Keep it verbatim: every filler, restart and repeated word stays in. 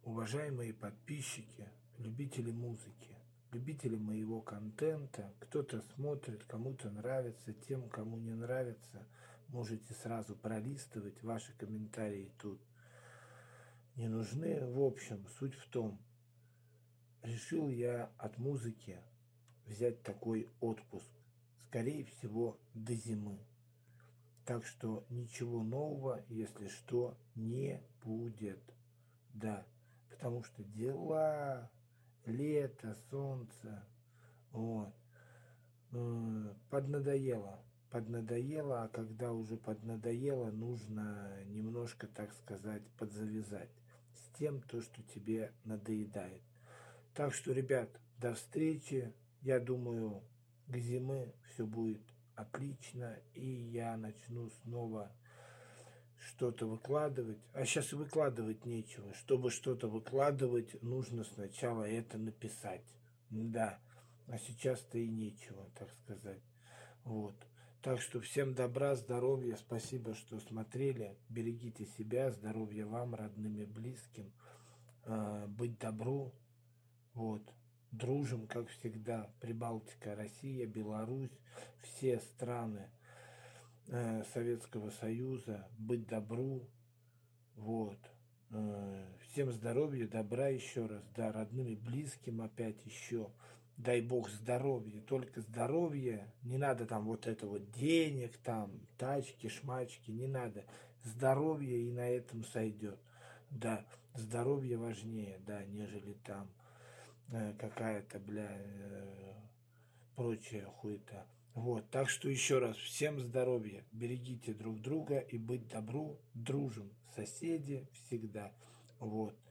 уважаемые подписчики, любители музыки, любители моего контента. Кто-то смотрит, кому-то нравится, тем, кому не нравится, можете сразу пролистывать, ваши комментарии тут не нужны. В общем, суть в том, решил я от музыки взять такой отпуск, скорее всего, до зимы. Так что ничего нового, если что, не будет. Да, потому что дела, лето, солнце, вот, поднадоело. Поднадоело, а когда уже поднадоело, нужно немножко, так сказать, подзавязать с тем, то, что тебе надоедает. Так что, ребят, до встречи. Я думаю, к зиме все будет отлично, и я начну снова что-то выкладывать. А сейчас и выкладывать нечего. Чтобы что-то выкладывать, нужно сначала это написать. Да, а сейчас-то и нечего, так сказать. Вот. Так что всем добра, здоровья, спасибо, что смотрели. Берегите себя, здоровья вам, родным и близким. Быть добру. Вот. Дружим, как всегда. Прибалтика, Россия, Беларусь, все страны э, Советского Союза. Быть добру. Вот. Э, всем здоровья, добра еще раз. Да, родным и близким опять еще. Дай бог здоровья. Только здоровье. Не надо там вот это вот денег, там, тачки, шмачки. Не надо. Здоровье и на этом сойдет. Да, здоровье важнее, да, нежели там какая-то, бля, э, прочая хуета. Вот, так что еще раз, всем здоровья, берегите друг друга и быть добру, дружим, соседи всегда. Вот.